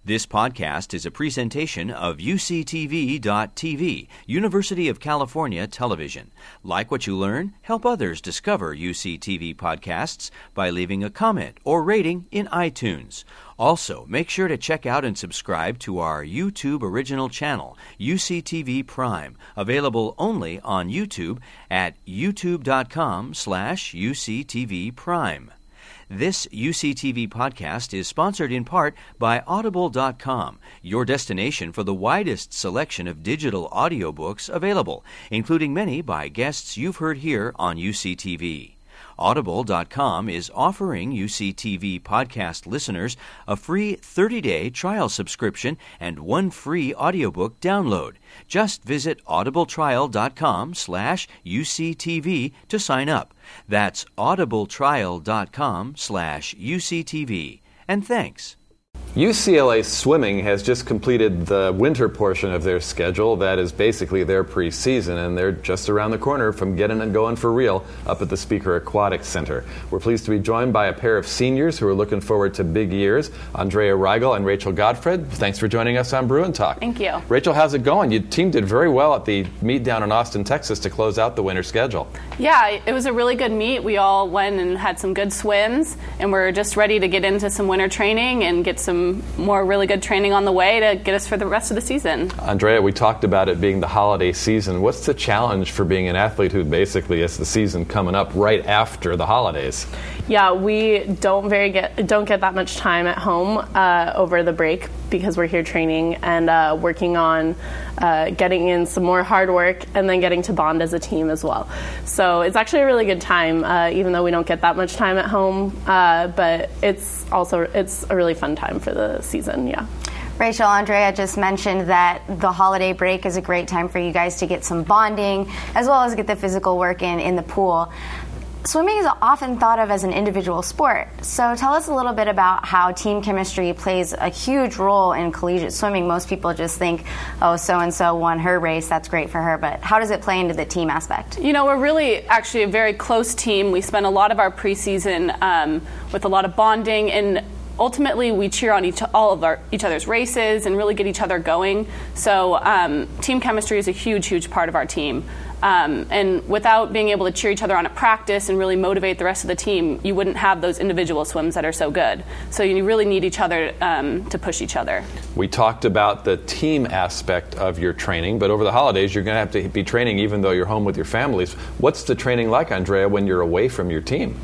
This podcast is a presentation of UCTV.tv, University of California Television. Like what you learn? Help others discover UCTV podcasts by leaving a comment or rating in iTunes. Also, make sure to check out and subscribe to our YouTube original channel, UCTV Prime, available only on YouTube at youtube.com/UCTV Prime. This UCTV podcast is sponsored in part by Audible.com, your destination for the widest selection of digital audiobooks available, including many by guests you've heard here on UCTV. Audible.com is offering UCTV podcast listeners a free 30-day trial subscription and one free audiobook download. Just visit audibletrial.com/UCTV to sign up. That's audibletrial.com/UCTV. And thanks. UCLA Swimming has just completed the winter portion of their schedule. That is basically their preseason, and they're just around the corner from getting and going for real up at the Speaker Aquatic Center. We're pleased to be joined by a pair of seniors who are looking forward to big years, Andrea Rigel and Rachel Godfred. Thanks for joining us on Bruin Talk. Thank you. Rachel, how's it going? Your team did very well at the meet down in Austin, Texas to close out the winter schedule. Yeah, it was a really good meet. We all went and had some good swims, and we're just ready to get into some winter training and get some more really good training on the way to get us for the rest of the season. Andrea, we talked about it being the holiday season. What's the challenge for being an athlete who basically has the season coming up right after the holidays? Yeah, we don't get that much time at home over the break because we're here training and working on getting in some more hard work and then getting to bond as a team as well. So it's actually a really good time, even though we don't get that much time at home. But it's a really fun time for the season. Yeah. Rachel, Andrea just mentioned that the holiday break is a great time for you guys to get some bonding as well as get the physical work in the pool. Swimming is often thought of as an individual sport. So tell us a little bit about how team chemistry plays a huge role in collegiate swimming. Most people just think, oh, so-and-so won her race, that's great for her. But how does it play into the team aspect? You know, we're really actually a very close team. We spend a lot of our preseason with a lot of bonding, and ultimately we cheer on each other's races and really get each other going. So team chemistry is a huge, huge part of our team. And without being able to cheer each other on at practice and really motivate the rest of the team, you wouldn't have those individual swims that are so good. So you really need each other to push each other. We talked about the team aspect of your training, but over the holidays you're going to have to be training even though you're home with your families. What's the training like, Andrea, when you're away from your team?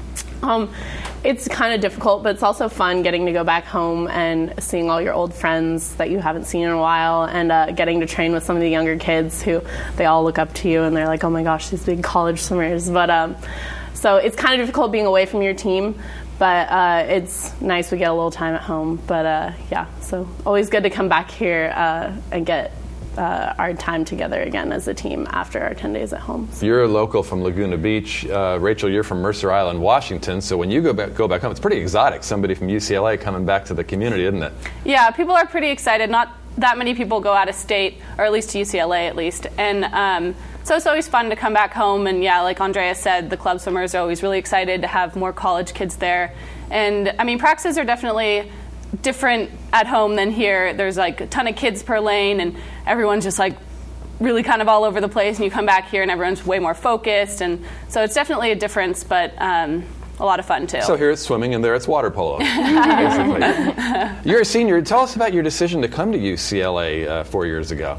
It's kind of difficult, but it's also fun getting to go back home and seeing all your old friends that you haven't seen in a while, and getting to train with some of the younger kids who they all look up to you and they're like, oh my gosh, these big college swimmers. But so it's kind of difficult being away from your team, but it's nice we get a little time at home. But yeah, so always good to come back here and get our time together again as a team after our 10 days at home. So. You're a local from Laguna Beach. Rachel, you're from Mercer Island, Washington. So when you go back home, it's pretty exotic. Somebody from UCLA coming back to the community, isn't it? Yeah, people are pretty excited. Not that many people go out of state, or at least to UCLA at least. And so it's always fun to come back home. And yeah, like Andrea said, the club swimmers are always really excited to have more college kids there. And I mean, practices are definitely different at home than here. There's like a ton of kids per lane, and everyone's just like really kind of all over the place, and you come back here and everyone's way more focused, and so it's definitely a difference, but a lot of fun too. So here it's swimming and there it's water polo, basically. You're a senior. Tell us about your decision to come to UCLA 4 years ago.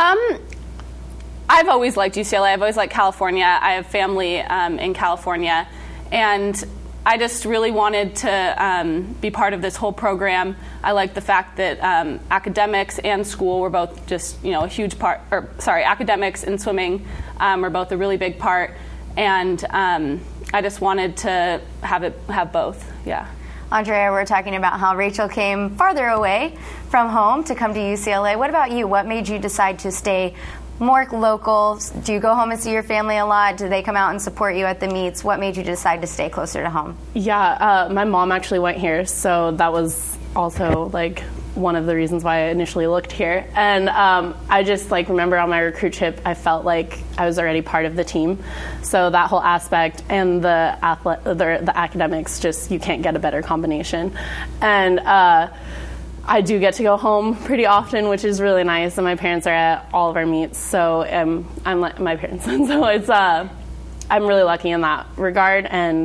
I've always liked UCLA. I've always liked California. I have family in California, and I just really wanted to be part of this whole program. I like the fact that academics and school were both just, a huge part, academics and swimming were both a really big part. And I just wanted to have both, yeah. Andrea, we're talking about how Rachel came farther away from home to come to UCLA. What about you? What made you decide to stay more local? Do you go home and see your family a lot? Do they come out and support you at the meets? What made you decide to stay closer to home? Yeah, my mom actually went here, so that was also one of the reasons why I initially looked here. And I just remember on my recruit trip, I felt like I was already part of the team. So that whole aspect and the academics, just you can't get a better combination. And I do get to go home pretty often, which is really nice, and my parents are at all of our meets, so I'm like my parents, and so it's I'm really lucky in that regard. And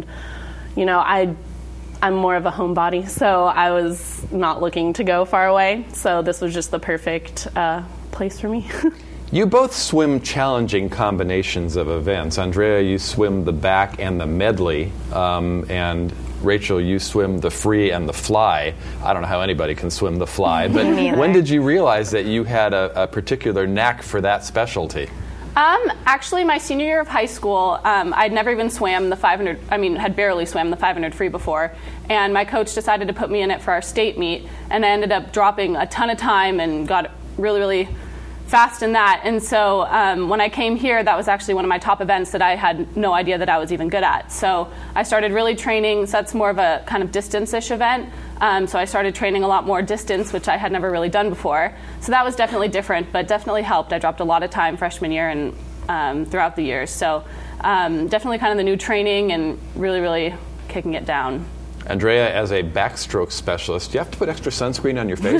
I'm more of a homebody, so I was not looking to go far away, so this was just the perfect place for me. You both swim challenging combinations of events. Andrea, you swim the back and the medley, and Rachel, you swim the free and the fly. I don't know how anybody can swim the fly, but when did you realize that you had a particular knack for that specialty? Actually, my senior year of high school, I'd never even swam the 500, had barely swam the 500 free before, and my coach decided to put me in it for our state meet, and I ended up dropping a ton of time and got really, really fast in that. And so when I came here, that was actually one of my top events that I had no idea that I was even good at. So I started really training, so that's more of a kind of distance-ish event. So I started training a lot more distance, which I had never really done before. So that was definitely different, but definitely helped. I dropped a lot of time freshman year and throughout the years. So definitely kind of the new training and really, really kicking it down. Andrea, as a backstroke specialist, do you have to put extra sunscreen on your face?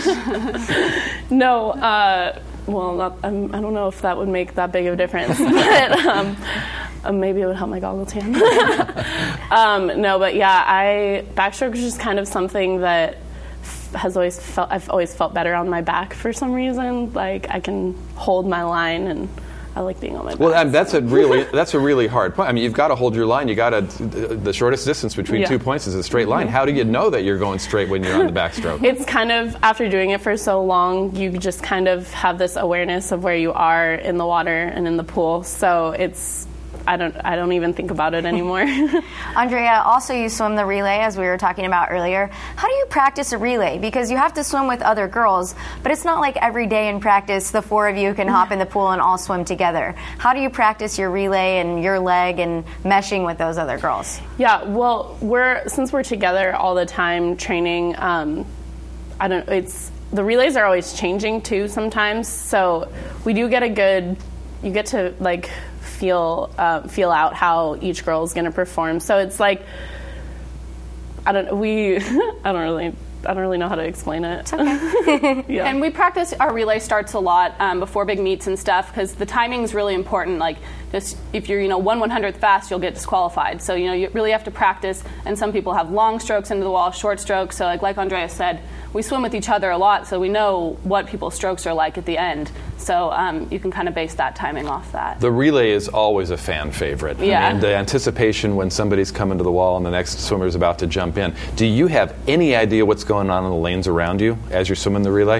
No, well, I don't know if that would make that big of a difference, but maybe it would help my goggle tan. No, but yeah, backstroke is just kind of something that I've always felt better on my back for some reason. Like I can hold my line, and I like being on my back. Well, that's a really hard point. I mean, you've got to hold your line. The shortest distance between 2 points is a straight line. How do you know that you're going straight when you're on the backstroke? It's kind of, after doing it for so long, you just kind of have this awareness of where you are in the water and in the pool. So I don't even think about it anymore. Andrea, also you swim the relay, as we were talking about earlier. How do you practice a relay? Because you have to swim with other girls, but it's not like every day in practice the four of you can hop in the pool and all swim together. How do you practice your relay and your leg and meshing with those other girls? Yeah, well, since we're together all the time training, the relays are always changing too sometimes, so we do get you get to like feel out how each girl is going to perform. So it's like I don't really know how to explain it. It's okay. Yeah. And we practice, our relay starts a lot before big meets and stuff, because the timing is really important. Like, just if you're 1/100th fast, you'll get disqualified. So you really have to practice. And some people have long strokes into the wall, short strokes. So like Andrea said, we swim with each other a lot, so we know what people's strokes are like at the end. So you can kind of base that timing off that. The relay is always a fan favorite. Yeah. And the anticipation when somebody's coming to the wall and the next swimmer's about to jump in. Do you have any idea what's going on in the lanes around you as you're swimming the relay?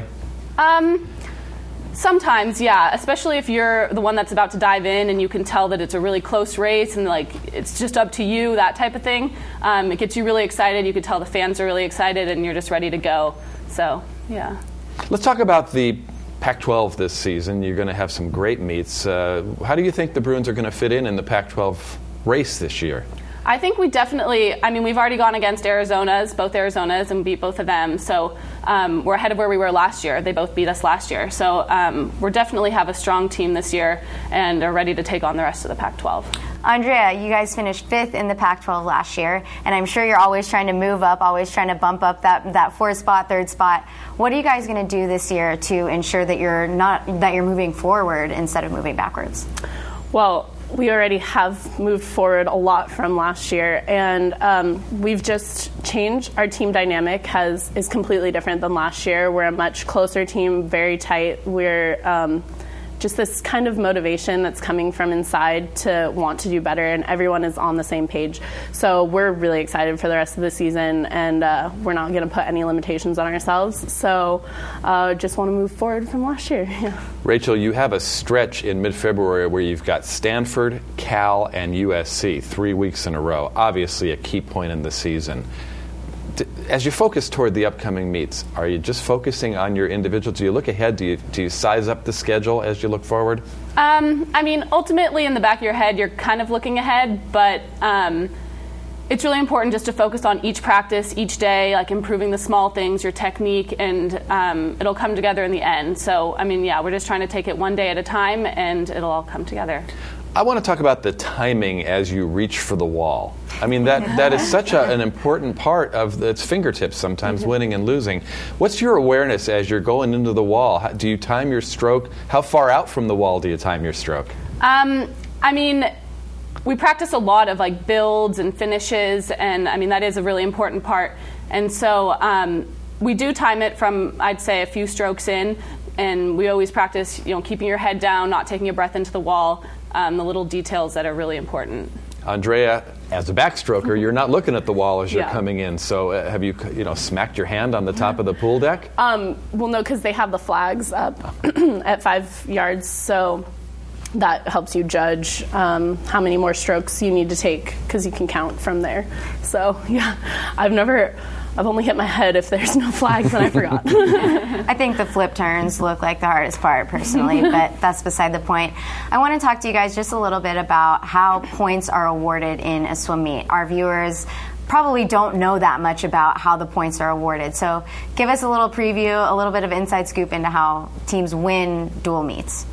Sometimes, yeah, especially if you're the one that's about to dive in and you can tell that it's a really close race and like it's just up to you, that type of thing. It gets you really excited. You can tell the fans are really excited and you're just ready to go. So, yeah. Let's talk about the Pac-12 this season. You're going to have some great meets. How do you think the Bruins are going to fit in the Pac-12 race this year? I think we definitely, we've already gone against both Arizonas, and beat both of them. So we're ahead of where we were last year. They both beat us last year. So we're definitely have a strong team this year and are ready to take on the rest of the Pac-12. Andrea, you guys finished 5th in the Pac-12 last year, and I'm sure you're always trying to move up, always trying to bump up that 4th spot, 3rd spot. What are you guys going to do this year to ensure that you're moving forward instead of moving backwards? Well, we already have moved forward a lot from last year, and we've just changed. Our team dynamic is completely different than last year. We're a much closer team, very tight. We're just this kind of motivation that's coming from inside to want to do better, and everyone is on the same page. So we're really excited for the rest of the season, and we're not going to put any limitations on ourselves. So just want to move forward from last year. Yeah. Rachel, you have a stretch in mid-February where you've got Stanford, Cal, and USC 3 weeks in a row. Obviously a key point in the season. As you focus toward the upcoming meets, are you just focusing on your individual? Do you look ahead? Do you size up the schedule as you look forward? Ultimately in the back of your head, you're kind of looking ahead, but it's really important just to focus on each practice, each day, like improving the small things, your technique, and it'll come together in the end. So, we're just trying to take it one day at a time, and it'll all come together. I want to talk about the timing as you reach for the wall. I mean, that is such an important part of its fingertips sometimes, winning and losing. What's your awareness as you're going into the wall? Do you time your stroke? How far out from the wall do you time your stroke? I mean, we practice a lot of like builds and finishes, and I mean, that is a really important part. And so we do time it from, I'd say, a few strokes in, and we always practice, keeping your head down, not taking a breath into the wall, the little details that are really important. Andrea, as a backstroker, you're not looking at the wall as you're coming in. So have you smacked your hand on the top of the pool deck? Well, no, because they have the flags up at 5 yards, so that helps you judge how many more strokes you need to take, because you can count from there. So, yeah, I've only hit my head if there's no flags, and I forgot. I think the flip turns look like the hardest part, personally, but that's beside the point. I want to talk to you guys just a little bit about how points are awarded in a swim meet. Our viewers probably don't know that much about how the points are awarded. So give us a little preview, a little bit of inside scoop into how teams win dual meets.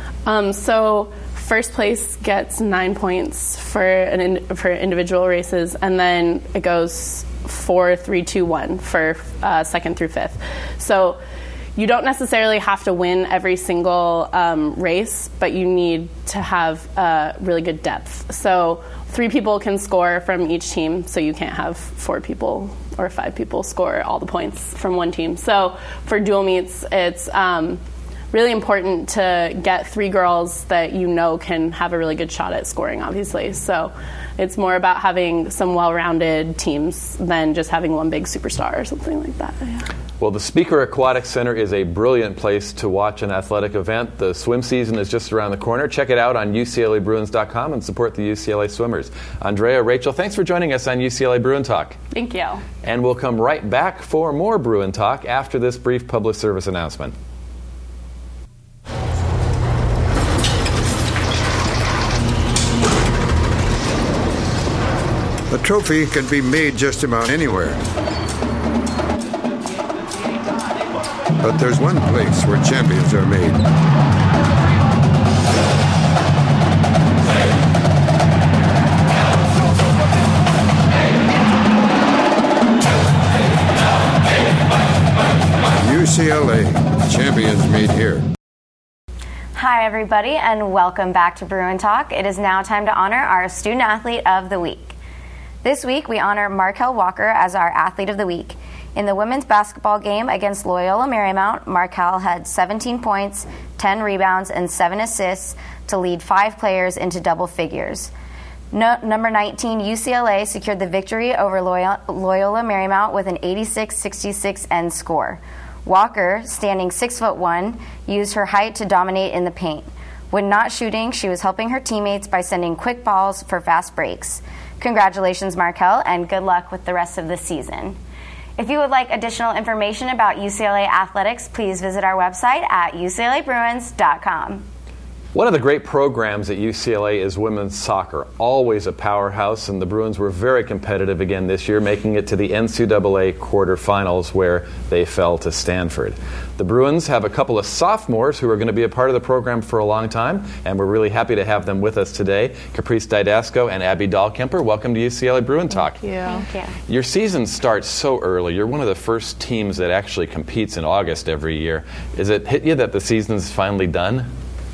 So first place gets 9 points for individual races, and then it goes 4, 3, 2, 1 for second through fifth. So you don't necessarily have to win every single race, but you need to have really good depth. So 3 people can score from each team, so you can't have 4 people or 5 people score all the points from one team. So for dual meets, it's really important to get 3 girls that can have a really good shot at scoring, obviously. So it's more about having some well-rounded teams than just having one big superstar or something like that. Yeah. Well, the Speaker Aquatic Center is a brilliant place to watch an athletic event. The swim season is just around the corner. Check it out on UCLABruins.com and support the UCLA swimmers. Andrea, Rachel, thanks for joining us on UCLA Bruin Talk. Thank you. And we'll come right back for more Bruin Talk after this brief public service announcement. A trophy can be made just about anywhere. But there's one place where champions are made. UCLA, champions meet here. Hi, everybody, and welcome back to Bruin Talk. It is now time to honor our Student Athlete of the Week. This week, we honor Markel Walker as our Athlete of the Week. In the women's basketball game against Loyola Marymount, Markel had 17 points, 10 rebounds, and 7 assists to lead 5 players into double figures. Number 19, UCLA secured the victory over Loyola Marymount with an 86-66 end score. Walker, standing 6'1", used her height to dominate in the paint. When not shooting, she was helping her teammates by sending quick balls for fast breaks. Congratulations, Markel, and good luck with the rest of the season. If you would like additional information about UCLA athletics, please visit our website at uclabruins.com. One of the great programs at UCLA is women's soccer, always a powerhouse, and the Bruins were very competitive again this year, making it to the NCAA quarterfinals where they fell to Stanford. The Bruins have a couple of sophomores who are going to be a part of the program for a long time, and we're really happy to have them with us today. Caprice Didasco and Abby Dahlkemper, welcome to UCLA Bruin Talk. Thank you. Thank you. Your season starts so early. You're one of the first teams that actually competes in August every year. Is it hit you that the season's finally done?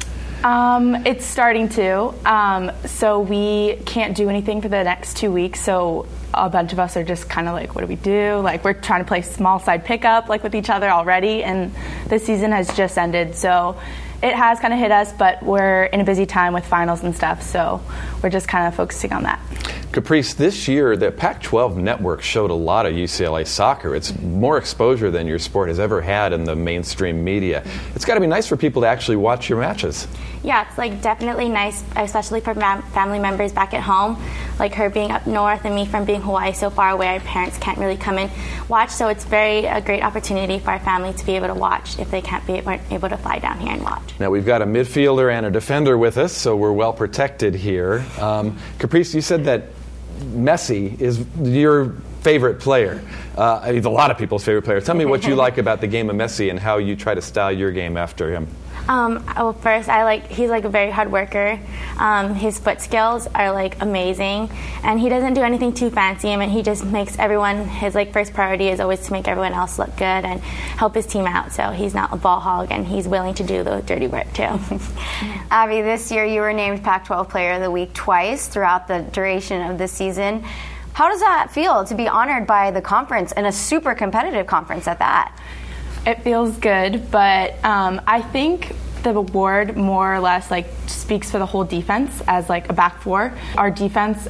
It's starting to. So we can't do anything for the next 2 weeks. So a bunch of us are just kind of like, what do we do? Like, we're trying to play small side pickup with each other already. And the season has just ended. So it has kind of hit us, but we're in a busy time with finals and stuff. So we're just kind of focusing on that. Caprice, this year the Pac-12 network showed a lot of UCLA soccer. It's more exposure than your sport has ever had in the mainstream media. It's got to be nice for people to actually watch your matches. Yeah, it's definitely nice, especially for family members back at home, like her being up north and me from being Hawaii so far away. Our parents can't really come and watch, so it's a great opportunity for our family to be able to watch if they can't be able to fly down here and watch. Now we've got a midfielder and a defender with us, so we're well protected here. Caprice, you said that Messi is your favorite player. He's a lot of people's favorite player. Tell me what you like about the game of Messi and how you try to style your game after him. Well, first, he's like a very hard worker. His foot skills are like amazing, and he doesn't do anything too fancy. I mean, he just makes everyone, his like first priority is always to make everyone else look good and help his team out. So he's not a ball hog, and he's willing to do the dirty work too. Abby, this year you were named Pac-12 Player of the Week twice throughout the duration of the season. How does that feel to be honored by the conference, and a super competitive conference at that? It feels good, but I think the award more or less like speaks for the whole defense as like a back four. Our defense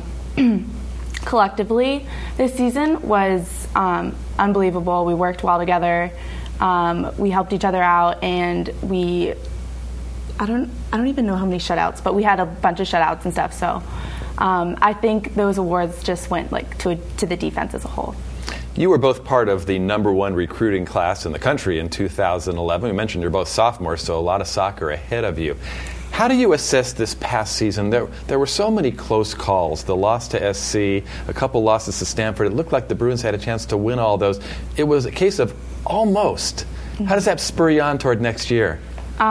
collectively this season was unbelievable. We worked well together. We helped each other out, and I don't even know how many shutouts, but we had a bunch of shutouts and stuff. So I think those awards just went like to the defense as a whole. You were both part of the #1 recruiting class in the country in 2011. We mentioned you're both sophomores, so a lot of soccer ahead of you. How do you assess this past season? There were so many close calls. The loss to SC, a couple losses to Stanford. It looked like the Bruins had a chance to win all those. It was a case of almost. How does that spur you on toward next year?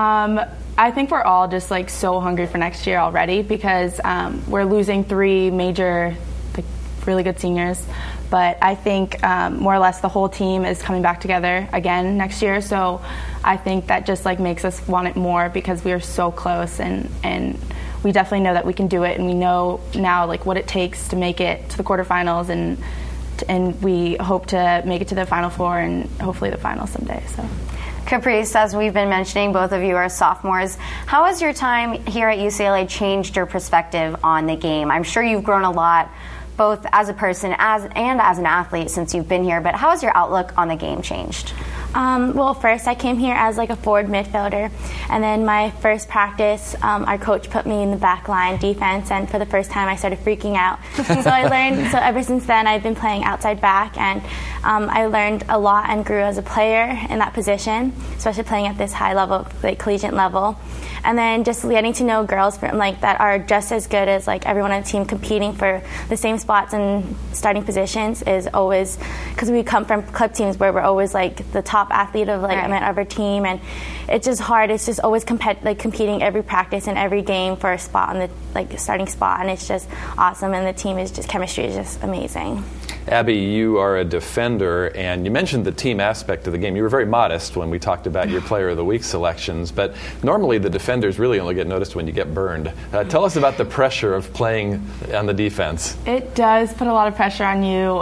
I think we're all just like so hungry for next year already, because we're losing 3 major, like, really good seniors. But I think more or less the whole team is coming back together again next year. So I think that just like makes us want it more, because we are so close, and we definitely know that we can do it, and we know now like what it takes to make it to the quarterfinals, and we hope to make it to the Final Four and hopefully the finals someday. So. Caprice, as we've been mentioning, both of you are sophomores. How has your time here at UCLA changed your perspective on the game? I'm sure you've grown a lot, both as a person and as an athlete since you've been here, but how has your outlook on the game changed? Well, first I came here as like a forward midfielder, and then my first practice, our coach put me in the back line defense, and for the first time I started freaking out. So I learned, so ever since then I've been playing outside back, and I learned a lot and grew as a player in that position, especially playing at this high level, like collegiate level. And then just getting to know girls from like that are just as good as like everyone on the team, competing for the same spots and starting positions is always, because we come from club teams where we're always like the top athlete of like of our team, and it's just hard. It's just always competing every practice and every game for a spot on the like starting spot, and it's just awesome. And the team is just, chemistry is just amazing. Abby, you are a defender, and you mentioned the team aspect of the game. You were very modest when we talked about your Player of the Week selections, but normally the defenders really only get noticed when you get burned. Tell us about the pressure of playing on the defense. It does put a lot of pressure on you.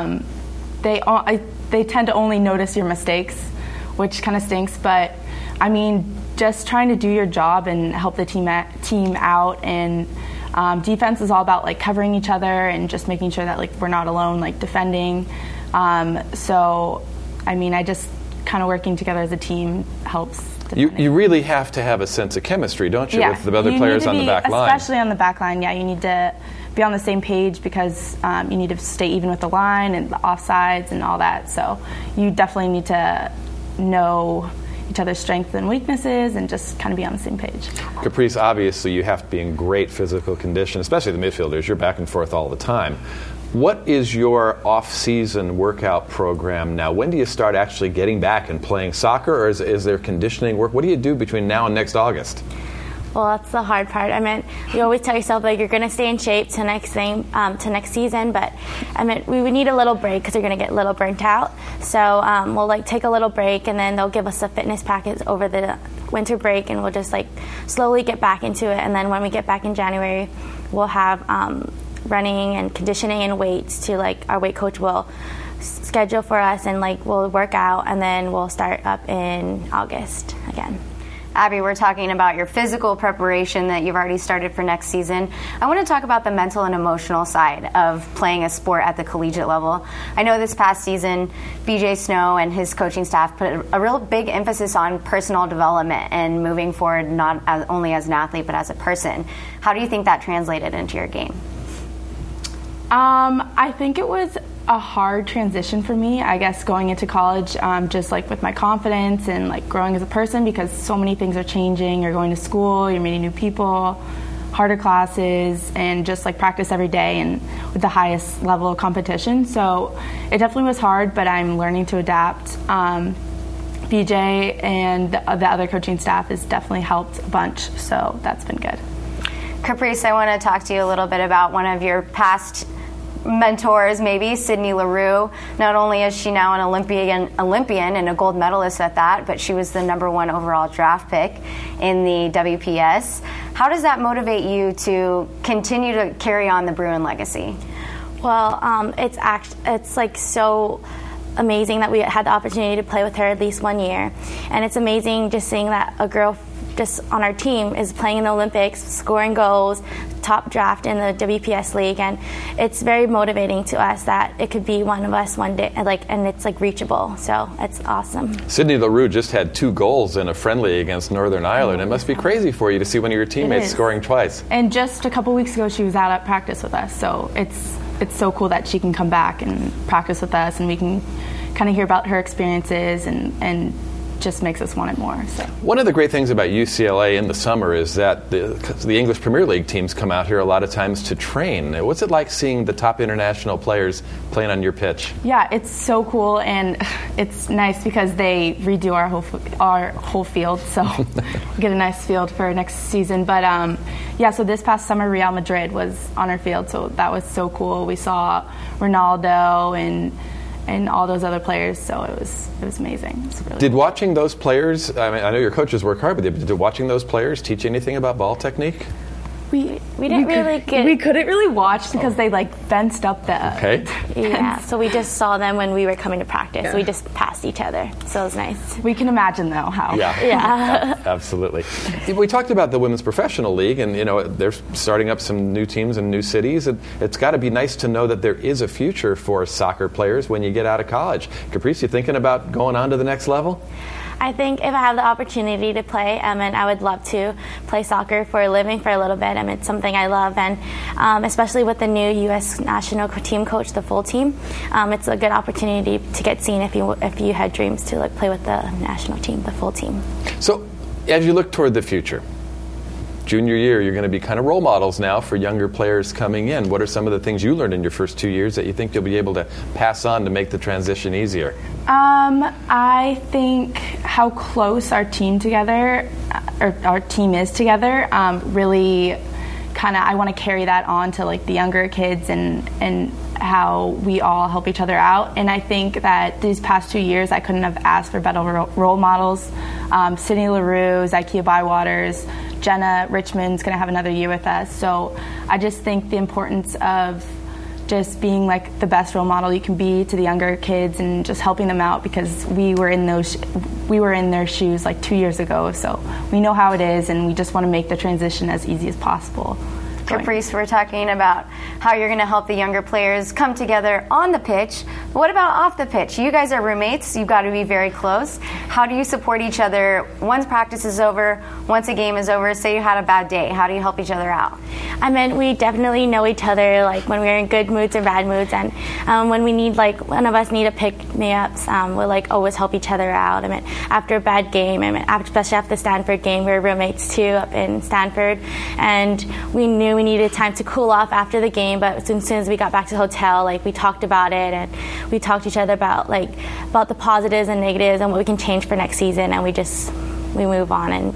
They tend to only notice your mistakes, which kind of stinks, but I mean, just trying to do your job and help the team out, and defense is all about like covering each other and just making sure that like we're not alone like defending. So I mean, I just kind of working together as a team helps. You really have to have a sense of chemistry, don't you, with the other players on the back line? Especially on the back line, yeah. You need to be on the same page, because you need to stay even with the line and the offsides and all that. So you definitely need to know each other's strengths and weaknesses and just kind of be on the same page. Caprice, obviously you have to be in great physical condition, especially the midfielders. You're back and forth all the time. What is your off-season workout program now? When do you start actually getting back and playing soccer, or is there conditioning work? What do you do between now and next August? Well, that's the hard part. I mean, you always tell yourself like you're going to stay in shape to next season, but I mean, we would need a little break because you're going to get a little burnt out. So we'll like take a little break, and then they'll give us a fitness package over the winter break, and we'll just like slowly get back into it. And then when we get back in January, we'll have running and conditioning and weights to like our weight coach will schedule for us, and like we'll work out, and then we'll start up in August again. Abby, we're talking about your physical preparation that you've already started for next season. I want to talk about the mental and emotional side of playing a sport at the collegiate level. I know this past season, BJ Snow and his coaching staff put a real big emphasis on personal development and moving forward, not only as an athlete, but as a person. How do you think that translated into your game? I think it was a hard transition for me, I guess, going into college, just like with my confidence and like growing as a person, because so many things are changing. You're going to school, you're meeting new people, harder classes and just like practice every day and with the highest level of competition. So it definitely was hard, but I'm learning to adapt. BJ and the other coaching staff has definitely helped a bunch, so that's been good. Caprice, I want to talk to you a little bit about one of your past mentors, maybe, Sydney Leroux. Not only is she now an Olympian and a gold medalist at that, but she was the #1 overall draft pick in the WPS. How does that motivate you to continue to carry on the Bruin legacy? Well, it's like so amazing that we had the opportunity to play with her at least 1 year, and it's amazing just seeing that a girl just on our team is playing in the Olympics, scoring goals, top draft in the WPS league, and it's very motivating to us that it could be one of us one day, and it's like reachable, so it's awesome. Sydney Leroux just had 2 goals in a friendly against Northern Ireland. It must be crazy for you to see one of your teammates scoring twice. And just a couple weeks ago she was out at practice with us, so it's so cool that she can come back and practice with us, and we can kind of hear about her experiences and just makes us want it more. So one of the great things about UCLA in the summer is that the English Premier League teams come out here a lot of times to train. What's it like seeing the top international players playing on your pitch? Yeah, it's so cool, and it's nice because they redo our whole field, so we get a nice field for next season. But so this past summer Real Madrid was on our field, so that was so cool. We saw Ronaldo and all those other players, so it was amazing. Did watching those players, I know your coaches work hard with you, but did watching those players teach you anything about ball technique? We couldn't really watch because they fenced up the yeah, so we just saw them when we were coming to practice. Yeah. We just passed each other, so it was nice. We can imagine though how. Yeah. Absolutely. We talked about the Women's Professional League, and they're starting up some new teams in new cities. It's got to be nice to know that there is a future for soccer players when you get out of college. Caprice, you thinking about going on to the next level? I think if I have the opportunity to play, and I would love to play soccer for a living for a little bit. It's something I love, and especially with the new U.S. national team coach, the full team, it's a good opportunity to get seen if you had dreams to play with the national team, the full team. So, as you look toward the future, junior year, you're going to be kind of role models now for younger players coming in. What are some of the things you learned in your first 2 years that you think you'll be able to pass on to make the transition easier? I think how close our team is together, really kind of, I want to carry that on to the younger kids and how we all help each other out. And I think that these past 2 years, I couldn't have asked for better role models. Sydney Leroux, Zykia Bywaters, Jenna Richmond's going to have another year with us. So I just think the importance of just being the best role model you can be to the younger kids and just helping them out, because we were in their shoes 2 years ago, so we know how it is, and we just want to make the transition as easy as possible. Caprice, we're talking about how you're going to help the younger players come together on the pitch. But what about off the pitch? You guys are roommates. You've got to be very close. How do you support each other once practice is over, once a game is over? Say you had a bad day. How do you help each other out? We definitely know each other, when we're in good moods or bad moods, and when we need, one of us need a pick-me-ups, we'll always help each other out. After a bad game, especially after the Stanford game, we were roommates too up in Stanford, and we knew we needed time to cool off after the game, but as soon as we got back to the hotel, we talked about it, and we talked to each other about the positives and negatives and what we can change for next season, and we move on, and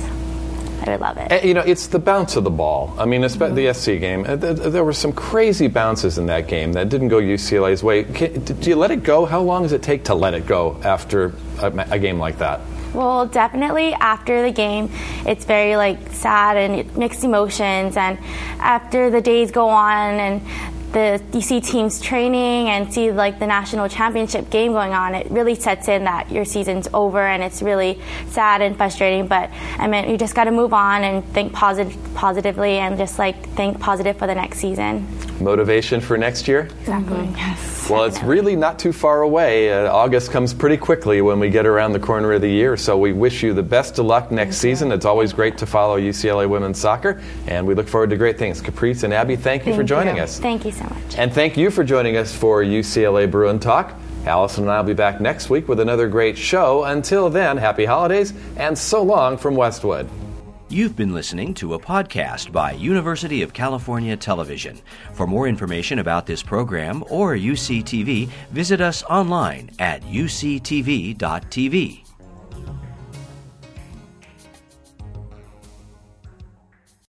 I would love it. It's the bounce of the ball. Especially the SC game. There were some crazy bounces in that game that didn't go UCLA's way. Do you let it go? How long does it take to let it go after a game like that? Well, definitely after the game, it's very sad and mixed emotions, and after the days go on and you see teams training and see the national championship game going on, it really sets in that your season's over, and it's really sad and frustrating. But you just got to move on and think positively, and just think positive for the next season. Motivation for next year? Exactly. Yes. Well, it's really not too far away. August comes pretty quickly when we get around the corner of the year, so we wish you the best of luck next season. It's always great to follow UCLA women's soccer, and we look forward to great things. Caprice and Abby, thank you for joining us. Thank you so much. And thank you for joining us for UCLA Bruin Talk. Allison and I will be back next week with another great show. Until then, happy holidays and so long from Westwood. You've been listening to a podcast by University of California Television. For more information about this program or UCTV, visit us online at uctv.tv.